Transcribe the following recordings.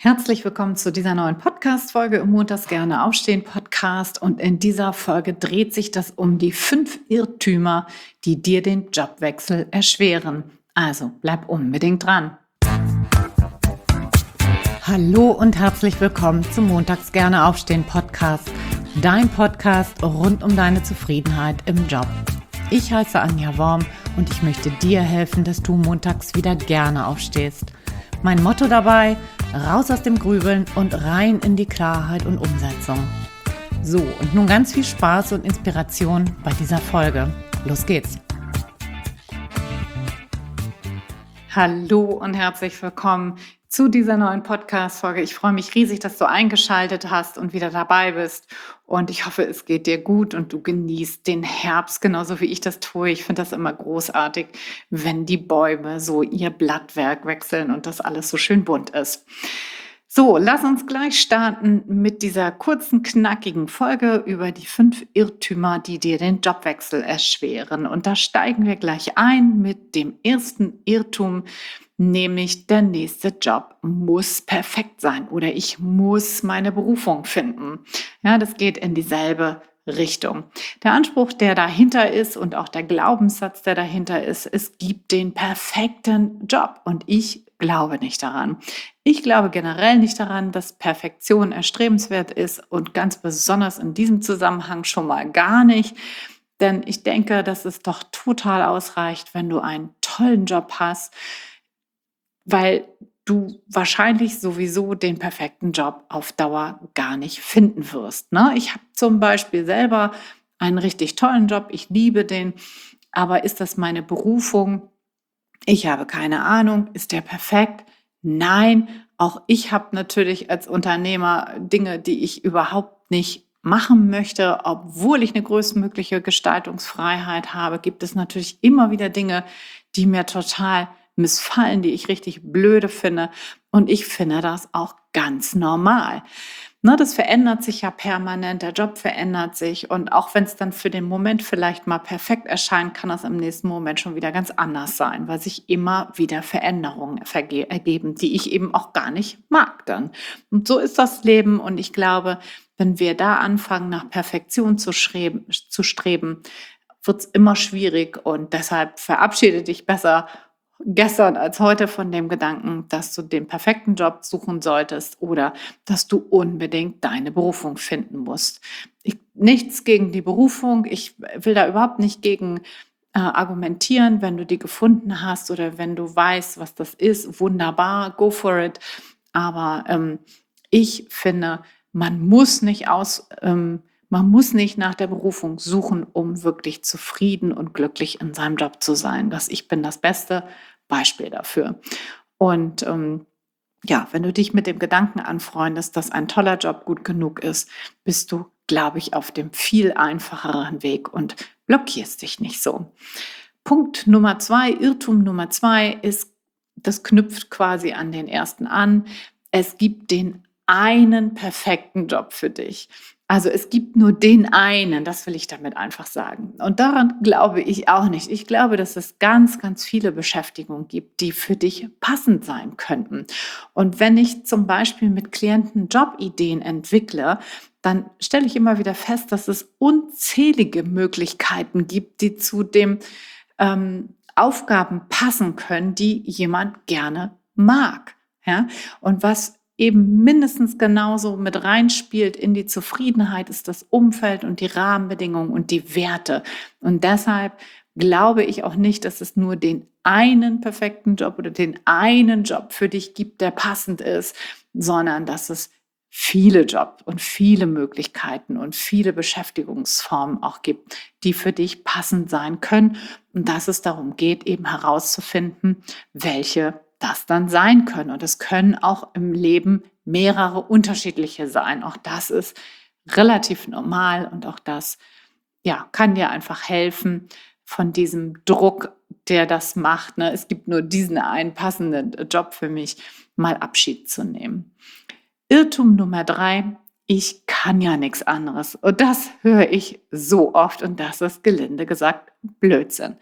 Herzlich willkommen zu dieser neuen Podcast-Folge im Montags gerne aufstehen Podcast. Und in dieser Folge dreht sich das um die 5 Irrtümer, die dir den Jobwechsel erschweren. Also bleib unbedingt dran. Hallo und herzlich willkommen zum Montags gerne aufstehen Podcast. Dein Podcast rund um deine Zufriedenheit im Job. Ich heiße Anja Worm und ich möchte dir helfen, dass du montags wieder gerne aufstehst. Mein Motto dabei: raus aus dem Grübeln und rein in die Klarheit und Umsetzung. So, und nun ganz viel Spaß und Inspiration bei dieser Folge. Los geht's! Hallo und herzlich willkommen zu dieser neuen Podcast-Folge. Ich freue mich riesig, dass du eingeschaltet hast und wieder dabei bist. Und ich hoffe, es geht dir gut und du genießt den Herbst genauso wie ich das tue. Ich finde das immer großartig, wenn die Bäume so ihr Blattwerk wechseln und das alles so schön bunt ist. So, lass uns gleich starten mit dieser kurzen, knackigen Folge über die 5 Irrtümer, die dir den Jobwechsel erschweren. Und da steigen wir gleich ein mit dem ersten Irrtum, nämlich der nächste Job muss perfekt sein oder ich muss meine Berufung finden. Ja, das geht in dieselbe Richtung. Der Anspruch, der dahinter ist und auch der Glaubenssatz, der dahinter ist, es gibt den perfekten Job und ich glaube nicht daran. Ich glaube generell nicht daran, dass Perfektion erstrebenswert ist und ganz besonders in diesem Zusammenhang schon mal gar nicht. Denn ich denke, dass es doch total ausreicht, wenn du einen tollen Job hast, weil du wahrscheinlich sowieso den perfekten Job auf Dauer gar nicht finden wirst. Ne? Ich habe zum Beispiel selber einen richtig tollen Job, ich liebe den, aber ist das meine Berufung? Ich habe keine Ahnung. Ist der perfekt? Nein, auch ich habe natürlich als Unternehmer Dinge, die ich überhaupt nicht machen möchte. Obwohl ich eine größtmögliche Gestaltungsfreiheit habe, gibt es natürlich immer wieder Dinge, die mir total missfallen, die ich richtig blöde finde. Und ich finde das auch ganz normal. Ne, das verändert sich ja permanent, der Job verändert sich und auch wenn es dann für den Moment vielleicht mal perfekt erscheint, kann das im nächsten Moment schon wieder ganz anders sein, weil sich immer wieder Veränderungen ergeben, die ich eben auch gar nicht mag dann. Und so ist das Leben und ich glaube, wenn wir da anfangen, nach Perfektion zu streben, wird es immer schwierig und deshalb verabschiede dich besser gestern als heute von dem Gedanken, dass du den perfekten Job suchen solltest oder dass du unbedingt deine Berufung finden musst. Nichts gegen die Berufung. Ich will da überhaupt nicht gegen argumentieren. Wenn du die gefunden hast oder wenn du weißt, was das ist, wunderbar, go for it. Aber ich finde, man muss nicht nach der Berufung suchen, um wirklich zufrieden und glücklich in seinem Job zu sein. Ich bin das Beste Beispiel dafür. Und ja, wenn du dich mit dem Gedanken anfreundest, dass ein toller Job gut genug ist, bist du, glaube ich, auf dem viel einfacheren Weg und blockierst dich nicht so. Punkt Nummer 2, Irrtum Nummer 2 ist, das knüpft quasi an den ersten an. Es gibt den einen perfekten Job für dich. Also es gibt nur den einen, das will ich damit einfach sagen. Und daran glaube ich auch nicht. Ich glaube, dass es ganz, ganz viele Beschäftigungen gibt, die für dich passend sein könnten. Und wenn ich zum Beispiel mit Klienten Jobideen entwickle, dann stelle ich immer wieder fest, dass es unzählige Möglichkeiten gibt, die zu dem Aufgaben passen können, die jemand gerne mag. Ja? Und was eben mindestens genauso mit reinspielt in die Zufriedenheit, ist das Umfeld und die Rahmenbedingungen und die Werte. Und deshalb glaube ich auch nicht, dass es nur den einen perfekten Job oder den einen Job für dich gibt, der passend ist, sondern dass es viele Jobs und viele Möglichkeiten und viele Beschäftigungsformen auch gibt, die für dich passend sein können und dass es darum geht, eben herauszufinden, welche das dann sein können. Und es können auch im Leben mehrere unterschiedliche sein. Auch das ist relativ normal und auch das, ja, kann dir einfach helfen von diesem Druck, der das macht. Ne? Es gibt nur diesen einen passenden Job für mich, mal Abschied zu nehmen. Irrtum Nummer 3, ich kann ja nichts anderes. Und das höre ich so oft und das ist gelinde gesagt Blödsinn.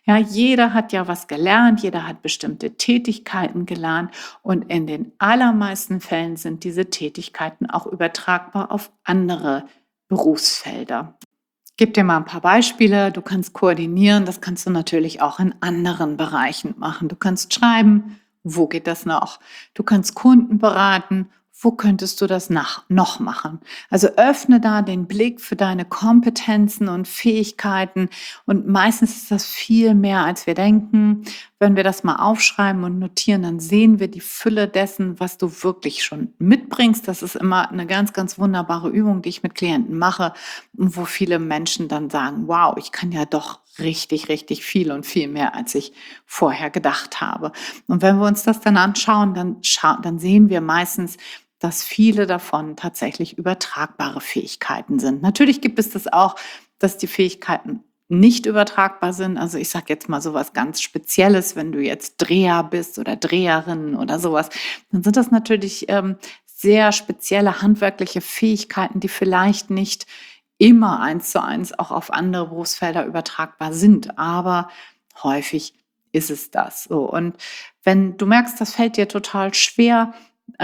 Ja, jeder hat ja was gelernt, jeder hat bestimmte Tätigkeiten gelernt und in den allermeisten Fällen sind diese Tätigkeiten auch übertragbar auf andere Berufsfelder. Gib dir mal ein paar Beispiele. Du kannst koordinieren, das kannst du natürlich auch in anderen Bereichen machen. Du kannst schreiben, wo geht das noch? Du kannst Kunden beraten, wo könntest du das noch machen? Also öffne da den Blick für deine Kompetenzen und Fähigkeiten und meistens ist das viel mehr, als wir denken. Wenn wir das mal aufschreiben und notieren, dann sehen wir die Fülle dessen, was du wirklich schon mitbringst. Das ist immer eine ganz, ganz wunderbare Übung, die ich mit Klienten mache und wo viele Menschen dann sagen: „Wow, ich kann ja doch richtig, richtig viel und viel mehr, als ich vorher gedacht habe.“ Und wenn wir uns das dann anschauen, dann sehen wir meistens, dass viele davon tatsächlich übertragbare Fähigkeiten sind. Natürlich gibt es das auch, dass die Fähigkeiten nicht übertragbar sind. Also, ich sage jetzt mal so was ganz Spezielles, wenn du jetzt Dreher bist oder Dreherin oder sowas, dann sind das natürlich, sehr spezielle handwerkliche Fähigkeiten, die vielleicht nicht immer eins zu eins auch auf andere Berufsfelder übertragbar sind, aber häufig ist es das so. Und wenn du merkst, das fällt dir total schwer,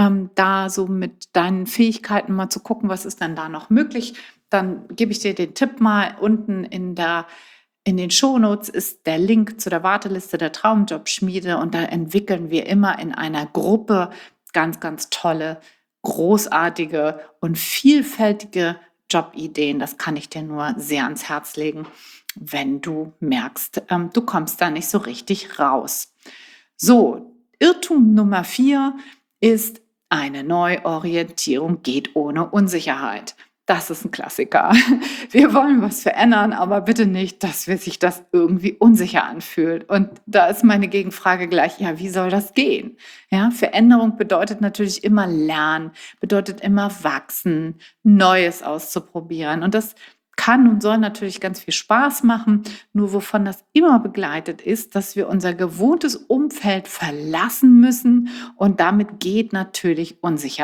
da so mit deinen Fähigkeiten mal zu gucken, was ist denn da noch möglich, dann gebe ich dir den Tipp mal unten in den Shownotes ist der Link zu der Warteliste der Traumjobschmiede und da entwickeln wir immer in einer Gruppe ganz, ganz tolle, großartige und vielfältige Jobideen. Das kann ich dir nur sehr ans Herz legen, wenn du merkst, du kommst da nicht so richtig raus. So, Irrtum Nummer 4 ist, eine Neuorientierung geht ohne Unsicherheit. Das ist ein Klassiker. Wir wollen was verändern, aber bitte nicht, dass sich das irgendwie unsicher anfühlt. Und da ist meine Gegenfrage gleich, ja, wie soll das gehen? Ja, Veränderung bedeutet natürlich immer lernen, bedeutet immer wachsen, Neues auszuprobieren. Und das kann und soll natürlich ganz viel Spaß machen. Nur wovon das immer begleitet ist, dass wir unser gewohntes Umfeld verlassen müssen und damit geht natürlich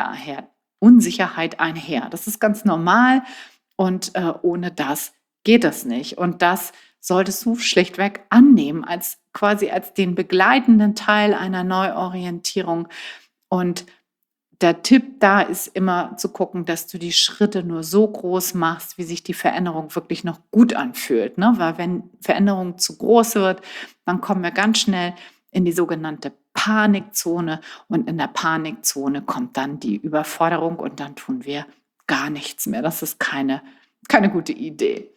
Unsicherheit einher. Das ist ganz normal und ohne das geht das nicht. Und das solltest du schlichtweg annehmen als quasi als den begleitenden Teil einer Neuorientierung. Und der Tipp da ist immer zu gucken, dass du die Schritte nur so groß machst, wie sich die Veränderung wirklich noch gut anfühlt. Ne? Weil wenn Veränderung zu groß wird, dann kommen wir ganz schnell in die sogenannte Panikzone und in der Panikzone kommt dann die Überforderung und dann tun wir gar nichts mehr. Das ist keine gute Idee.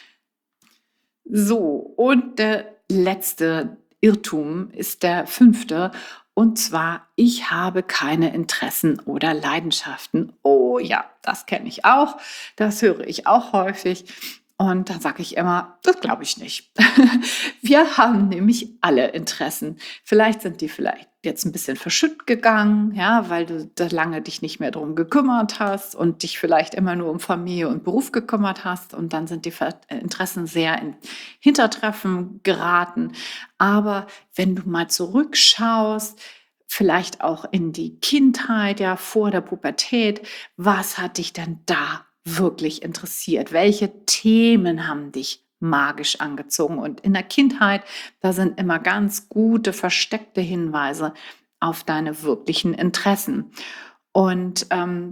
So, und der letzte Irrtum ist der fünfte. Und zwar, ich habe keine Interessen oder Leidenschaften. Oh ja, das kenne ich auch. Das höre ich auch häufig. Und da sage ich immer, das glaube ich nicht. Wir haben nämlich alle Interessen. Vielleicht sind die vielleicht jetzt ein bisschen verschütt gegangen, ja, weil du da lange dich nicht mehr drum gekümmert hast und dich vielleicht immer nur um Familie und Beruf gekümmert hast und dann sind die Interessen sehr in Hintertreffen geraten. Aber wenn du mal zurückschaust, vielleicht auch in die Kindheit, ja, vor der Pubertät, was hat dich denn da wirklich interessiert? Welche Themen haben dich magisch angezogen? Und in der Kindheit, da sind immer ganz gute versteckte Hinweise auf deine wirklichen Interessen. Und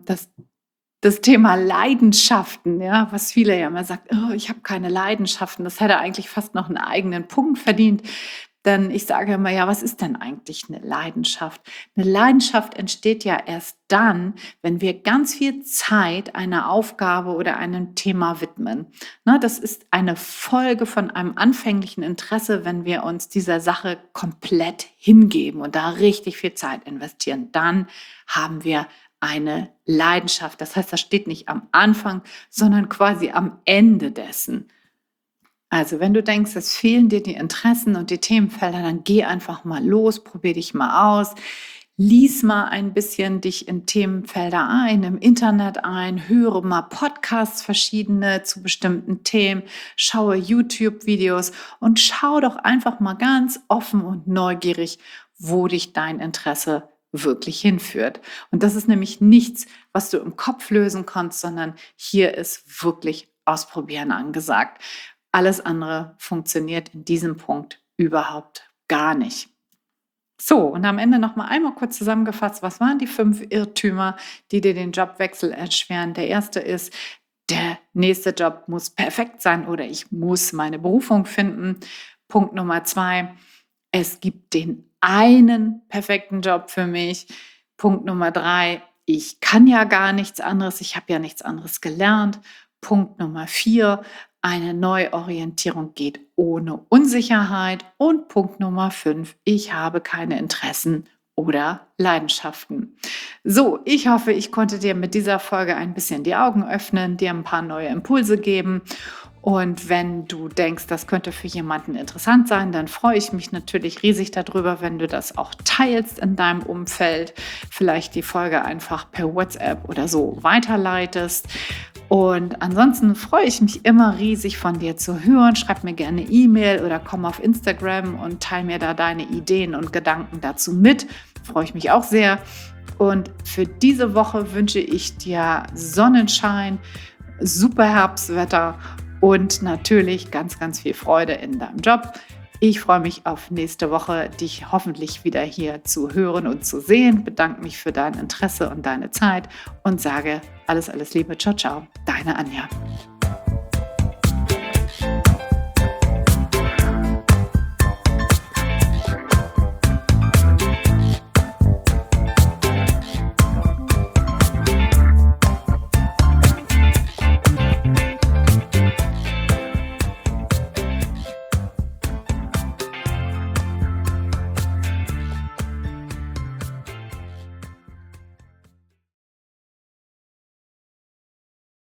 das Thema Leidenschaften, ja, was viele ja immer sagt, oh, ich habe keine Leidenschaften, das hätte eigentlich fast noch einen eigenen Punkt verdient. Denn ich sage immer, ja, was ist denn eigentlich eine Leidenschaft? Eine Leidenschaft entsteht ja erst dann, wenn wir ganz viel Zeit einer Aufgabe oder einem Thema widmen. Ne, das ist eine Folge von einem anfänglichen Interesse, wenn wir uns dieser Sache komplett hingeben und da richtig viel Zeit investieren. Dann haben wir eine Leidenschaft. Das heißt, das steht nicht am Anfang, sondern quasi am Ende dessen. Also, wenn du denkst, es fehlen dir die Interessen und die Themenfelder, dann geh einfach mal los, probier dich mal aus, lies mal ein bisschen dich in Themenfelder ein, im Internet ein, höre mal Podcasts verschiedene zu bestimmten Themen, schaue YouTube-Videos und schau doch einfach mal ganz offen und neugierig, wo dich dein Interesse wirklich hinführt. Und das ist nämlich nichts, was du im Kopf lösen kannst, sondern hier ist wirklich Ausprobieren angesagt. Alles andere funktioniert in diesem Punkt überhaupt gar nicht. So, und am Ende noch mal einmal kurz zusammengefasst, was waren die 5 Irrtümer, die dir den Jobwechsel erschweren? Der erste ist, der nächste Job muss perfekt sein oder ich muss meine Berufung finden. Punkt Nummer 2: Es gibt den einen perfekten Job für mich. Punkt Nummer 3: Ich kann ja gar nichts anderes, ich habe ja nichts anderes gelernt. Punkt Nummer 4: Eine Neuorientierung geht ohne Unsicherheit. Und Punkt Nummer 5: Ich habe keine Interessen oder Leidenschaften. So, ich hoffe, ich konnte dir mit dieser Folge ein bisschen die Augen öffnen, dir ein paar neue Impulse geben. Und wenn du denkst, das könnte für jemanden interessant sein, dann freue ich mich natürlich riesig darüber, wenn du das auch teilst in deinem Umfeld, vielleicht die Folge einfach per WhatsApp oder so weiterleitest. Und ansonsten freue ich mich immer riesig von dir zu hören. Schreib mir gerne E-Mail oder komm auf Instagram und teile mir da deine Ideen und Gedanken dazu mit. Freue ich mich auch sehr. Und für diese Woche wünsche ich dir Sonnenschein, super Herbstwetter und natürlich ganz, ganz viel Freude in deinem Job. Ich freue mich auf nächste Woche, dich hoffentlich wieder hier zu hören und zu sehen. Bedanke mich für dein Interesse und deine Zeit und sage alles, alles Liebe. Ciao, ciao. Deine Anja.